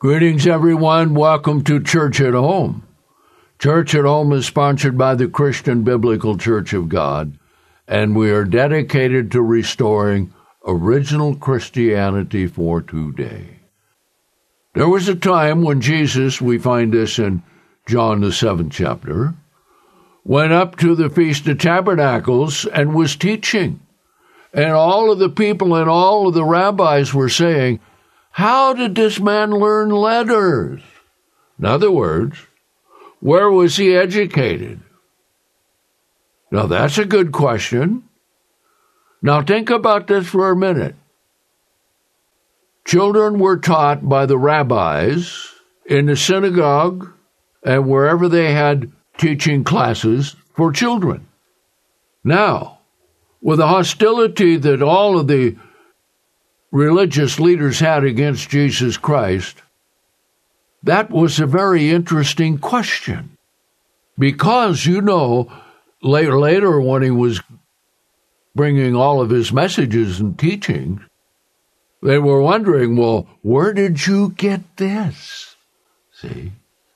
Greetings, everyone. Welcome to Church at Home. Church at Home is sponsored by the Christian Biblical Church of God, and we are dedicated to restoring original Christianity for today. There was a time when Jesus, we find this in John the 7th chapter, went up to the Feast of Tabernacles and was teaching. And all of the people and all of the rabbis were saying, "How did this man learn letters?" In other words, where was he educated? Now that's a good question. Now think about this for a minute. Children were taught by the rabbis in the synagogue and wherever they had teaching classes for children. Now, with the hostility that all of the religious leaders had against Jesus Christ, that was a very interesting question. Because, later when he was bringing all of his messages and teachings, they were wondering, well, where did you get this? See?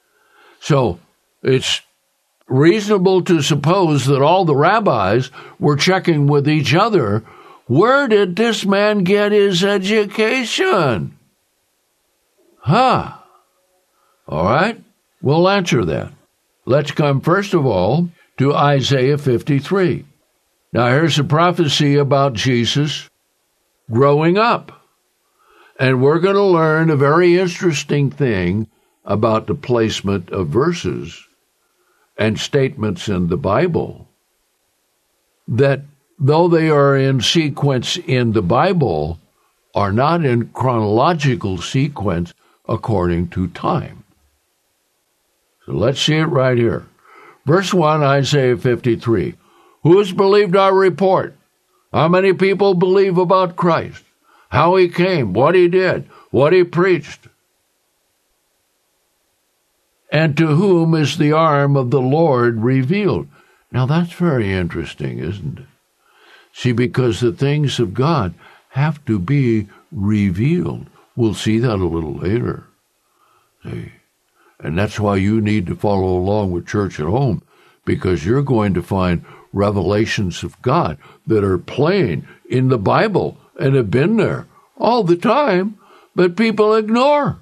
So it's reasonable to suppose that all the rabbis were checking with each other, where did this man get his education? All right, we'll answer that. Let's come first of all to Isaiah 53. Now here's a prophecy about Jesus growing up. And we're going to learn a very interesting thing about the placement of verses and statements in the Bible, that though they are in sequence in the Bible, are not in chronological sequence according to time. So let's see it right here. Verse 1, Isaiah 53. Who has believed our report? How many people believe about Christ? How he came, what he did, what he preached? And to whom is the arm of the Lord revealed? Now that's very interesting, isn't it? See, because the things of God have to be revealed. We'll see that a little later. See? And that's why you need to follow along with Church at Home, because you're going to find revelations of God that are plain in the Bible and have been there all the time, but people ignore.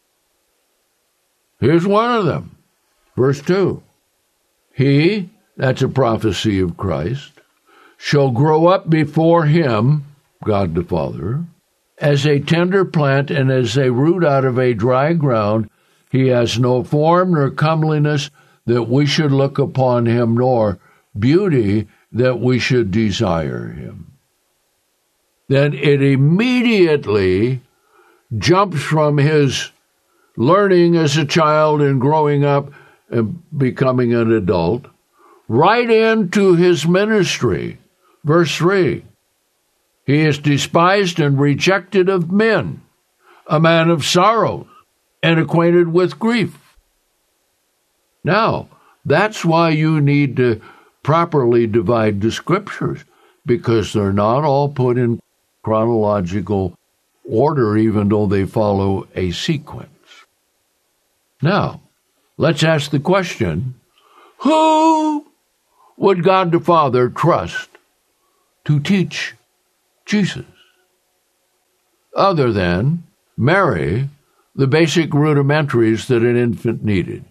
Here's one of them. Verse 2. He, that's a prophecy of Christ, shall grow up before him, God the Father, as a tender plant and as a root out of a dry ground. He has no form nor comeliness that we should look upon him, nor beauty that we should desire him. Then it immediately jumps from his learning as a child and growing up and becoming an adult right into his ministry. Verse 3, he is despised and rejected of men, a man of sorrows and acquainted with grief. Now, that's why you need to properly divide the scriptures, because they're not all put in chronological order, even though they follow a sequence. Now, let's ask the question, who would God the Father trust to teach Jesus, other than Mary, the basic rudimentaries that an infant needed?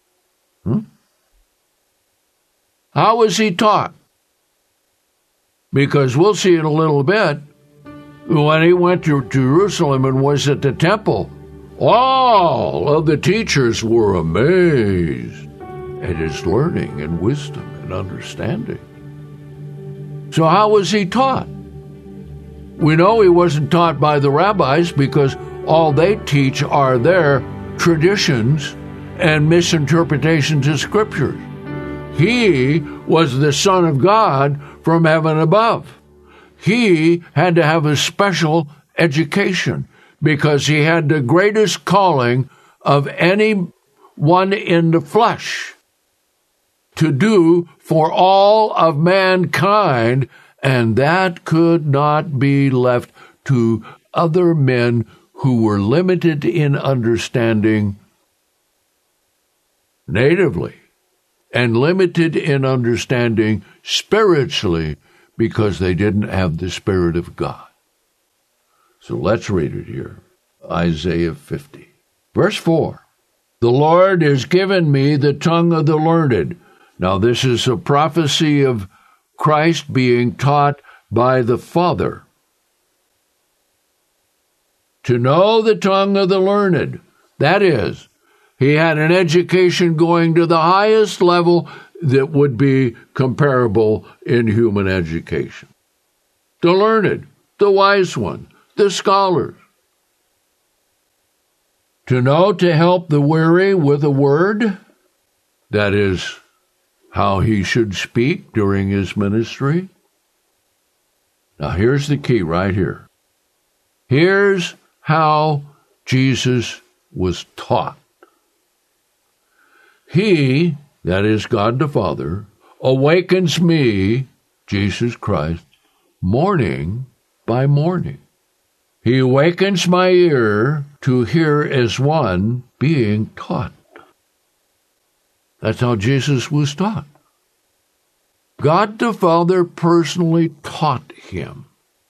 How was he taught? Because we'll see in a little bit, when he went to Jerusalem and was at the temple, all of the teachers were amazed at his learning and wisdom and understanding. So how was he taught? We know he wasn't taught by the rabbis, because all they teach are their traditions and misinterpretations of scriptures. He was the Son of God from heaven above. He had to have a special education because he had the greatest calling of anyone in the flesh to do for all of mankind, and that could not be left to other men who were limited in understanding natively and limited in understanding spiritually because they didn't have the Spirit of God. So let's read it here. Isaiah 50. Verse 4. The Lord has given me the tongue of the learned. Now this is a prophecy of Christ being taught by the Father. To know the tongue of the learned. That is, he had an education going to the highest level that would be comparable in human education. The learned, the wise one, the scholars. To know to help the weary with a word, that is how he should speak during his ministry. Now here's the key right here. Here's how Jesus was taught. He, that is God the Father, awakens me, Jesus Christ, morning by morning. He awakens my ear to hear as one being taught. That's how Jesus was taught. God the Father personally taught him.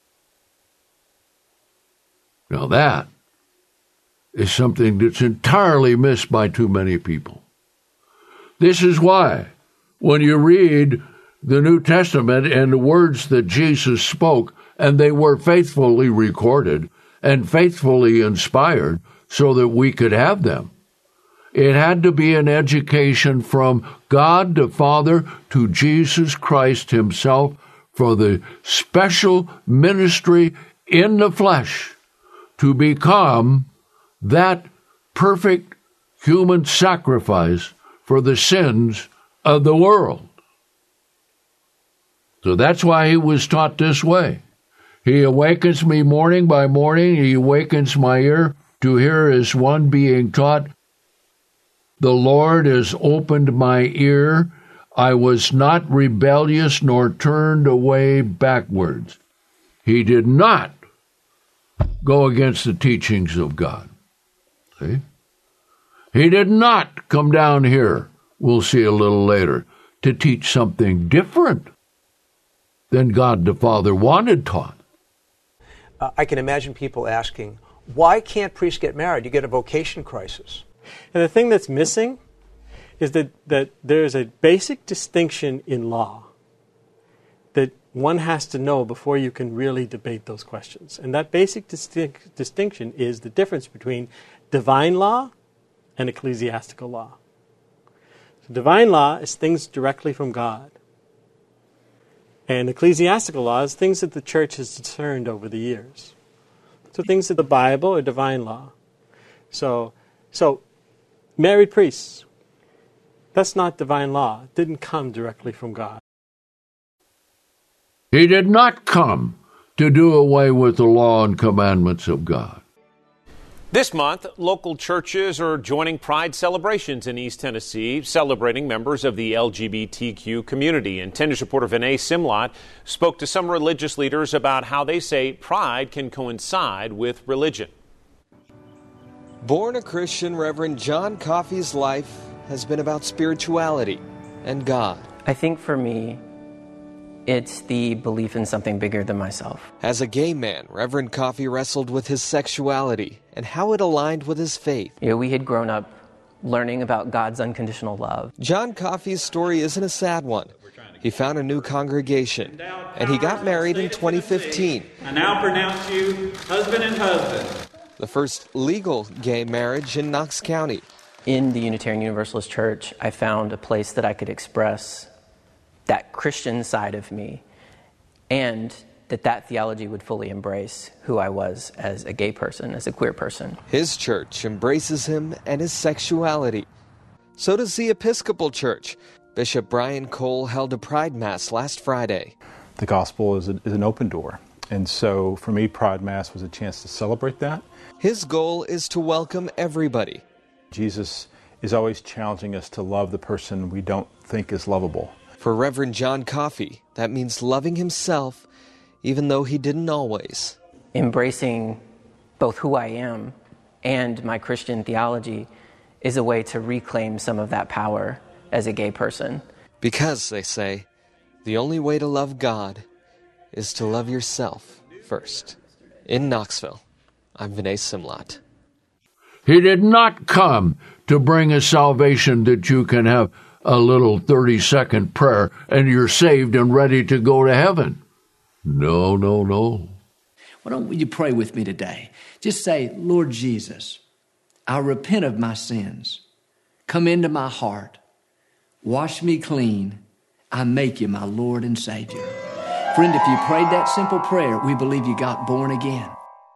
Now that is something that's entirely missed by too many people. This is why, when you read the New Testament and the words that Jesus spoke, and they were faithfully recorded and faithfully inspired so that we could have them, it had to be an education from God the Father to Jesus Christ himself for the special ministry in the flesh to become that perfect human sacrifice for the sins of the world. So that's why he was taught this way. He awakens me morning by morning. He awakens my ear to hear as one being taught. The Lord has opened my ear. I was not rebellious nor turned away backwards. He did not go against the teachings of God. See? He did not come down here, we'll see a little later, to teach something different than God the Father wanted taught. I can imagine people asking, why can't priests get married? You get a vocation crisis. And the thing that's missing is that there's a basic distinction in law that one has to know before you can really debate those questions. And that basic distinction is the difference between divine law and ecclesiastical law. So divine law is things directly from God. And ecclesiastical law is things that the church has discerned over the years. So things of the Bible are divine law. So married priests, that's not divine law. It didn't come directly from God. He did not come to do away with the law and commandments of God. This month, local churches are joining Pride celebrations in East Tennessee, celebrating members of the LGBTQ community. And 10 News reporter Vinay Simlot spoke to some religious leaders about how they say Pride can coincide with religion. Born a Christian, Reverend John Coffey's life has been about spirituality and God. I think for me, it's the belief in something bigger than myself. As a gay man, Reverend Coffey wrestled with his sexuality and how it aligned with his faith. We had grown up learning about God's unconditional love. John Coffey's story isn't a sad one. He found a new congregation, and he got married in 2015. I now pronounce you husband and husband. The first legal gay marriage in Knox County. In the Unitarian Universalist Church, I found a place that I could express that Christian side of me, and that theology would fully embrace who I was as a gay person, as a queer person. His church embraces him and his sexuality. So does the Episcopal Church. Bishop Brian Cole held a Pride Mass last Friday. The gospel is an open door, and so for me, Pride Mass was a chance to celebrate that. His goal is to welcome everybody. Jesus is always challenging us to love the person we don't think is lovable. For Reverend John Coffey, that means loving himself, even though he didn't always. Embracing both who I am and my Christian theology is a way to reclaim some of that power as a gay person. Because, they say, the only way to love God is to love yourself first. In Knoxville, I'm Vinay Simlot. He did not come to bring a salvation that you can have a little 30-second prayer and you're saved and ready to go to heaven. No, no, no. Why don't you pray with me today? Just say, Lord Jesus, I repent of my sins. Come into my heart. Wash me clean. I make you my Lord and Savior. Friend, if you prayed that simple prayer, we believe you got born again.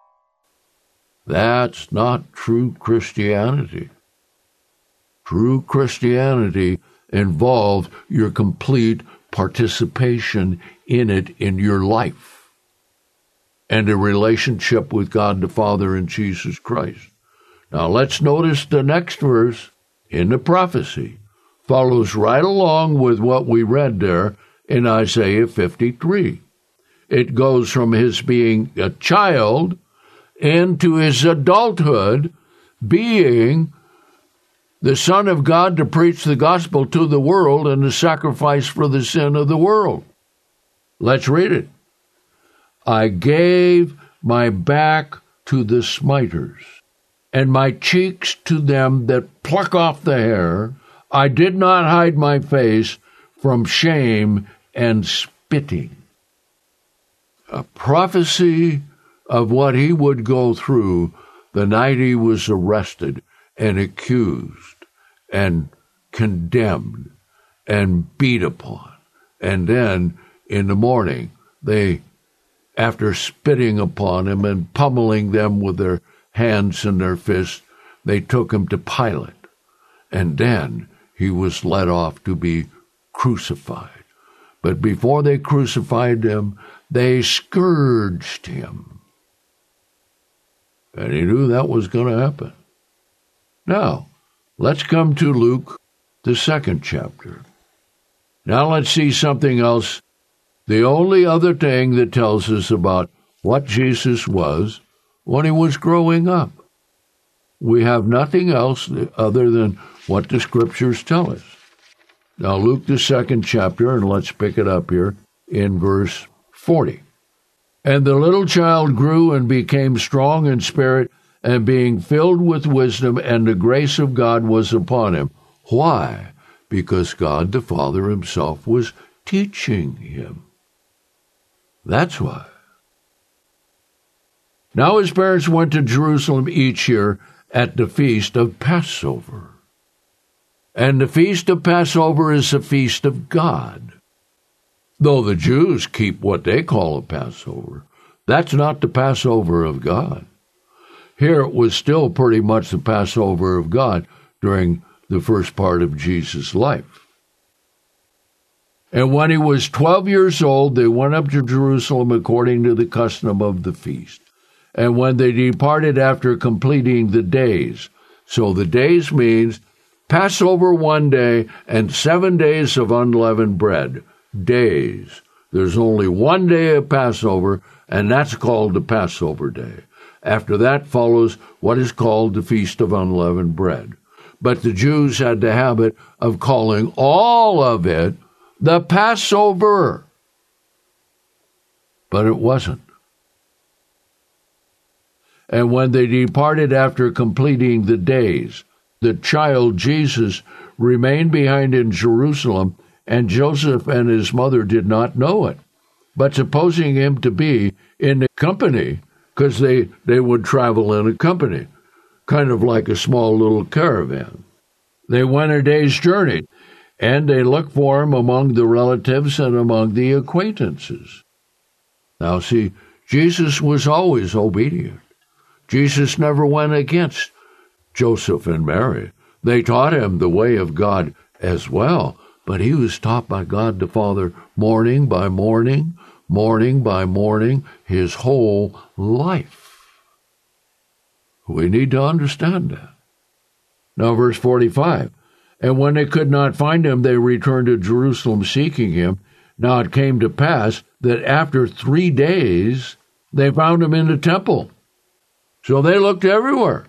That's not true Christianity. True Christianity involves your complete participation in it in your life and a relationship with God the Father and Jesus Christ. Now let's notice the next verse in the prophecy follows right along with what we read there in Isaiah 53. It goes from his being a child into his adulthood, being the Son of God to preach the gospel to the world and the sacrifice for the sin of the world. Let's read it. I gave my back to the smiters, and my cheeks to them that pluck off the hair. I did not hide my face from shame and spitting. A prophecy of what he would go through the night he was arrested and accused and condemned and beat upon. And then in the morning, they, after spitting upon him and pummeling them with their hands and their fists, they took him to Pilate. And then he was led off to be crucified. But before they crucified him, they scourged him. And he knew that was going to happen. Now, let's come to Luke, the 2nd chapter. Now let's see something else. The only other thing that tells us about what Jesus was when he was growing up. We have nothing else other than what the Scriptures tell us. Now, Luke, the 2nd chapter, and let's pick it up here in verse 40. And the little child grew and became strong in spirit, and being filled with wisdom, and the grace of God was upon him. Why? Because God the Father himself was teaching him. That's why. Now his parents went to Jerusalem each year at the feast of Passover. And the feast of Passover is a feast of God. Though the Jews keep what they call a Passover, that's not the Passover of God. Here it was still pretty much the Passover of God during the first part of Jesus' life. And when he was 12 years old, they went up to Jerusalem according to the custom of the feast. And when they departed after completing the days, so the days means Passover one day and 7 days of unleavened bread. Days. There's only one day of Passover, and that's called the Passover day. After that follows what is called the Feast of Unleavened Bread. But the Jews had the habit of calling all of it the Passover. But it wasn't. And when they departed after completing the days, the child Jesus remained behind in Jerusalem, and Joseph and his mother did not know it. But supposing him to be in the company, because they would travel in a company, kind of like a small little caravan. They went a day's journey, and they looked for him among the relatives and among the acquaintances. Now see, Jesus was always obedient. Jesus never went against Joseph and Mary. They taught him the way of God as well, but he was taught by God the Father morning by morning, morning by morning, his whole life. We need to understand that. Now, verse 45. And when they could not find him, they returned to Jerusalem seeking him. Now it came to pass that after 3 days, they found him in the temple, So they looked everywhere.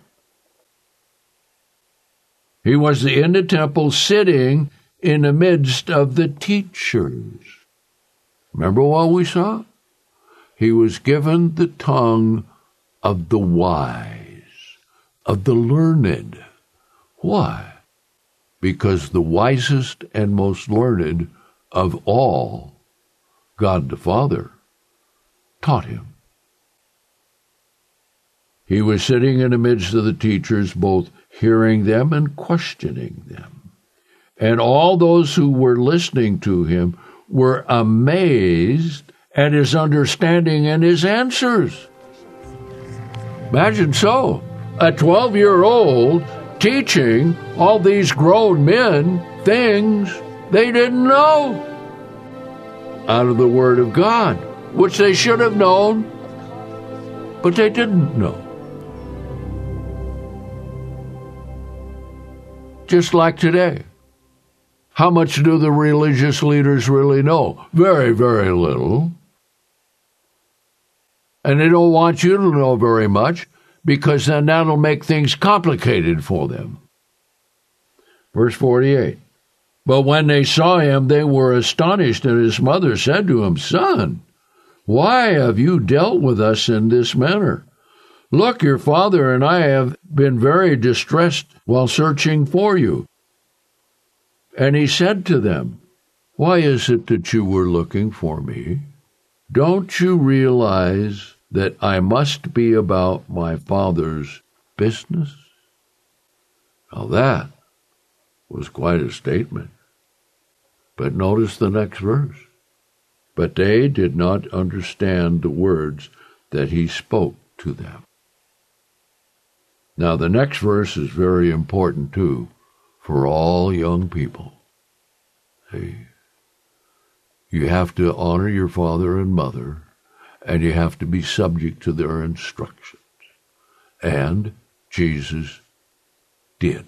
He was in the temple sitting in the midst of the teachers. Remember what we saw? He was given the tongue of the wise, of the learned. Why? Because the wisest and most learned of all, God the Father, taught him. He was sitting in the midst of the teachers, both hearing them and questioning them. And all those who were listening to him were amazed at his understanding and his answers. Imagine so, a 12-year-old teaching all these grown men things they didn't know out of the Word of God, which they should have known, but they didn't know. Just like today. How much do the religious leaders really know? Very, very little. And they don't want you to know very much, because then that'll make things complicated for them. Verse 48. But when they saw him, they were astonished, and his mother said to him, Son, why have you dealt with us in this manner? Look, your father and I have been very distressed while searching for you. And he said to them, Why is it that you were looking for me? Don't you realize that I must be about my Father's business? Now that was quite a statement. But notice the next verse. But they did not understand the words that he spoke to them. Now the next verse is very important too for all young people. See, you have to honor your father and mother, and you have to be subject to their instructions. And Jesus did.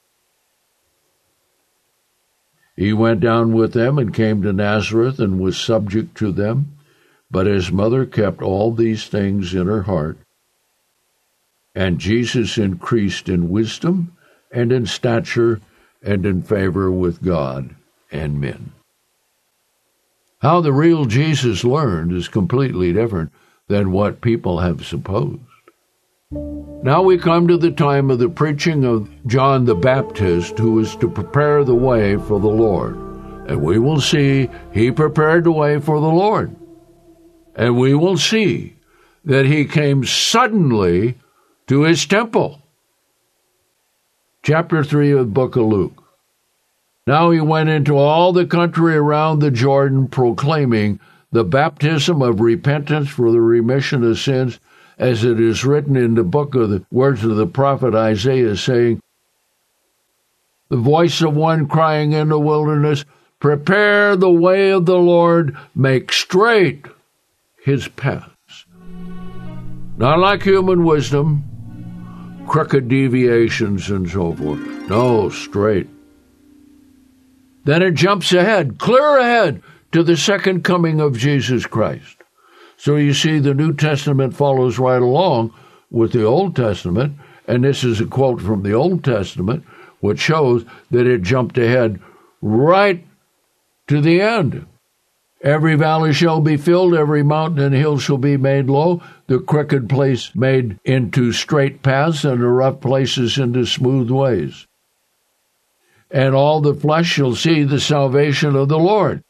He went down with them and came to Nazareth and was subject to them, but his mother kept all these things in her heart. And Jesus increased in wisdom and in stature and in favor with God and men. How the real Jesus learned is completely different than what people have supposed. Now we come to the time of the preaching of John the Baptist, who is to prepare the way for the Lord. And we will see he prepared the way for the Lord. And we will see that he came suddenly to his temple. Chapter 3 of the book of Luke. Now he went into all the country around the Jordan, proclaiming the baptism of repentance for the remission of sins, as it is written in the book of the words of the prophet Isaiah, saying, The voice of one crying in the wilderness, Prepare the way of the Lord, make straight his paths. Not like human wisdom, crooked deviations and so forth. No, straight. Then it jumps ahead, clear ahead, to the second coming of Jesus Christ. So you see, the New Testament follows right along with the Old Testament, and this is a quote from the Old Testament, which shows that it jumped ahead right to the end. Every valley shall be filled, every mountain and hill shall be made low, the crooked place made into straight paths, and the rough places into smooth ways. And all the flesh shall see the salvation of the Lord.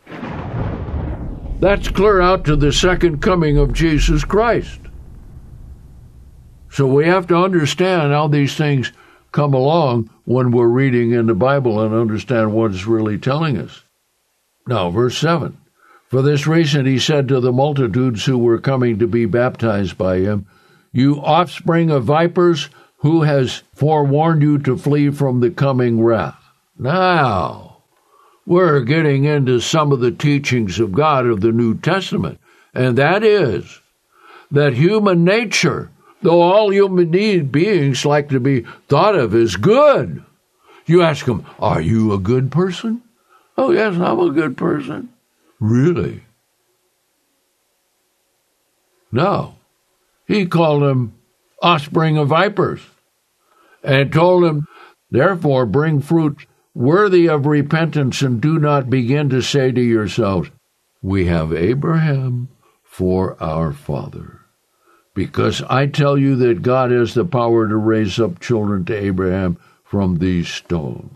That's clear out to the second coming of Jesus Christ. So we have to understand how these things come along when we're reading in the Bible and understand what it's really telling us. Now, verse 7. For this reason he said to the multitudes who were coming to be baptized by him, You offspring of vipers, who has forewarned you to flee from the coming wrath? Now, we're getting into some of the teachings of God of the New Testament, and that is that human nature, though all human beings like to be thought of as good. You ask them, Are you a good person? Oh, yes, I'm a good person. Really? No. He called them offspring of vipers, and told him, therefore bring fruit worthy of repentance, and do not begin to say to yourselves, we have Abraham for our father. Because I tell you that God has the power to raise up children to Abraham from these stones.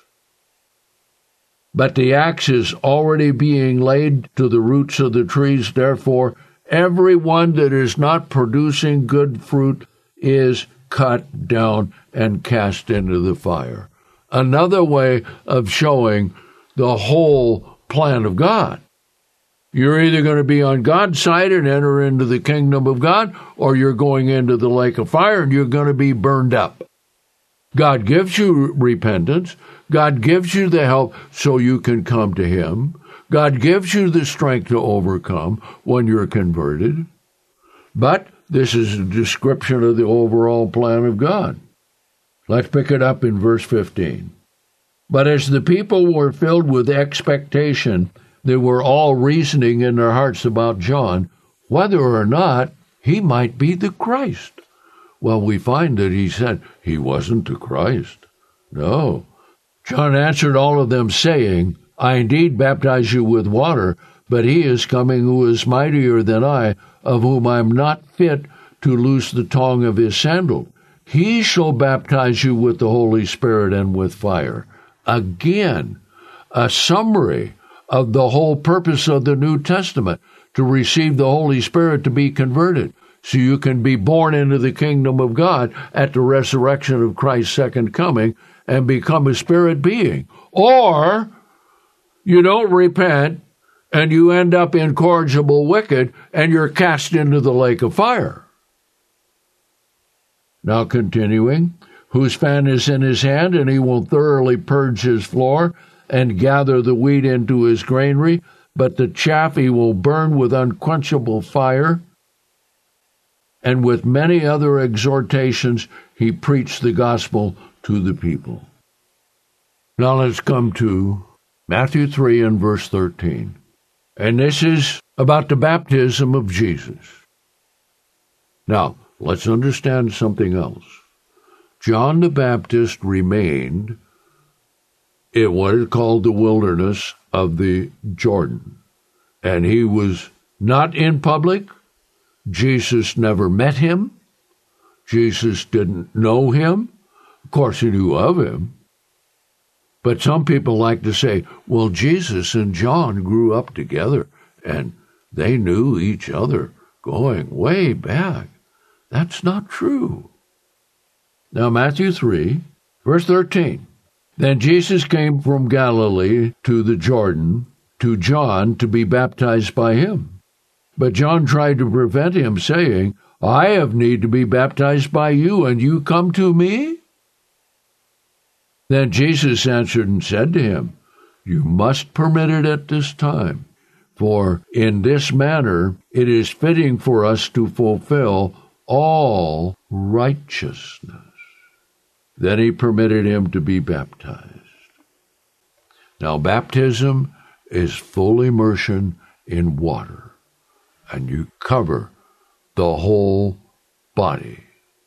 But the axe is already being laid to the roots of the trees. Therefore, every one that is not producing good fruit is cut down and cast into the fire. Another way of showing the whole plan of God. You're either going to be on God's side and enter into the kingdom of God, or you're going into the lake of fire and you're going to be burned up. God gives you repentance. God gives you the help so you can come to Him. God gives you the strength to overcome when you're converted. But this is a description of the overall plan of God. Let's pick it up in verse 15. But as the people were filled with expectation, they were all reasoning in their hearts about John, whether or not he might be the Christ. Well, we find that he said he wasn't the Christ. No. John answered all of them, saying, I indeed baptize you with water, but he is coming who is mightier than I, of whom I am not fit to loose the tongue of his sandal. He shall baptize you with the Holy Spirit and with fire. Again, a summary of the whole purpose of the New Testament, to receive the Holy Spirit to be converted, so you can be born into the kingdom of God at the resurrection of Christ's second coming and become a spirit being. Or you don't repent and you end up incorrigible wicked and you're cast into the lake of fire. Now continuing, whose fan is in his hand, and he will thoroughly purge his floor and gather the wheat into his granary, but the chaff he will burn with unquenchable fire. And with many other exhortations he preached the gospel to the people. Now let's come to Matthew 3 and verse 13. And this is about the baptism of Jesus. Now, let's understand something else. John the Baptist remained in what is called the wilderness of the Jordan. And he was not in public. Jesus never met him. Jesus didn't know him. Of course, he knew of him. But some people like to say, well, Jesus and John grew up together and they knew each other going way back. That's not true. Now, Matthew 3, verse 13. Then Jesus came from Galilee to the Jordan to John to be baptized by him. But John tried to prevent him, saying, I have need to be baptized by you, and you come to me? Then Jesus answered and said to him, You must permit it at this time, for in this manner it is fitting for us to fulfill all righteousness. Then he permitted him to be baptized. Now, baptism is full immersion in water, and you cover the whole body.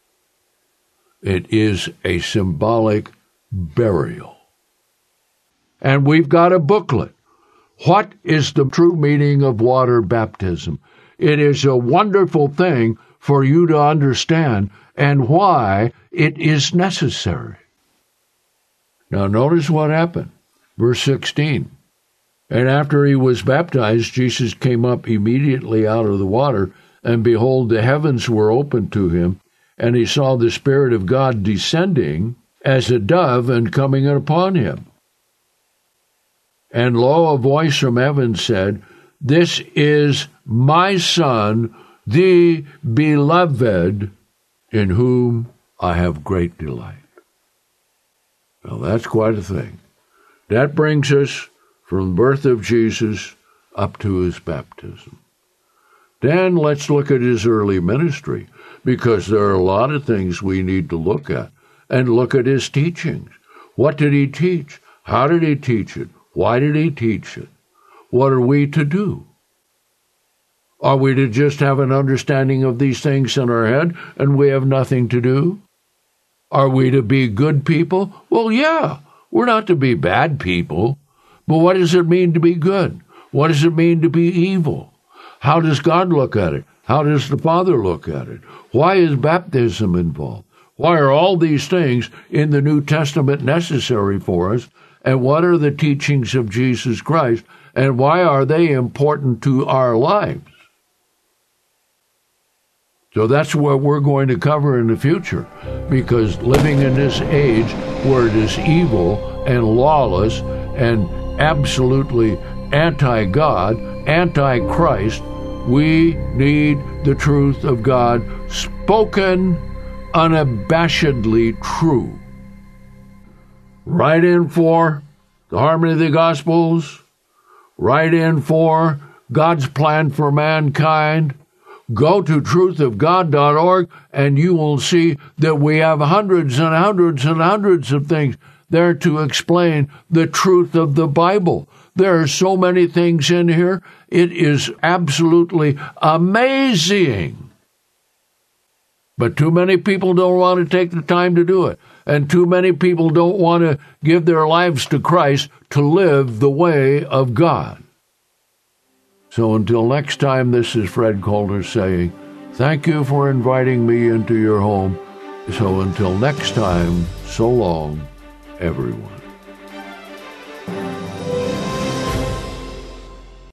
It is a symbolic burial. And we've got a booklet. What is the true meaning of water baptism? It is a wonderful thing for you to understand and why it is necessary. Now notice what happened. Verse 16. And after he was baptized, Jesus came up immediately out of the water, and behold, the heavens were opened to him, and he saw the Spirit of God descending as a dove and coming upon him. And lo, a voice from heaven said, This is my Son, the beloved, in whom I have great delight. Now that's quite a thing. That brings us from the birth of Jesus up to his baptism. Then let's look at his early ministry, because there are a lot of things we need to look at, and look at his teachings. What did he teach? How did he teach it? Why did he teach it? What are we to do? Are we to just have an understanding of these things in our head and we have nothing to do? Are we to be good people? Well, yeah, we're not to be bad people. But what does it mean to be good? What does it mean to be evil? How does God look at it? How does the Father look at it? Why is baptism involved? Why are all these things in the New Testament necessary for us? And what are the teachings of Jesus Christ? And why are they important to our lives? So that's what we're going to cover in the future, because living in this age where it is evil and lawless and absolutely anti-God, anti-Christ, we need the truth of God spoken unabashedly true. Write in for the Harmony of the Gospels. Write in for God's Plan for Mankind. Go to truthofgod.org and you will see that we have hundreds and hundreds and hundreds of things there to explain the truth of the Bible. There are so many things in here. It is absolutely amazing. But too many people don't want to take the time to do it. And too many people don't want to give their lives to Christ to live the way of God. So until next time, this is Fred Calder saying, thank you for inviting me into your home. So until next time, so long, everyone.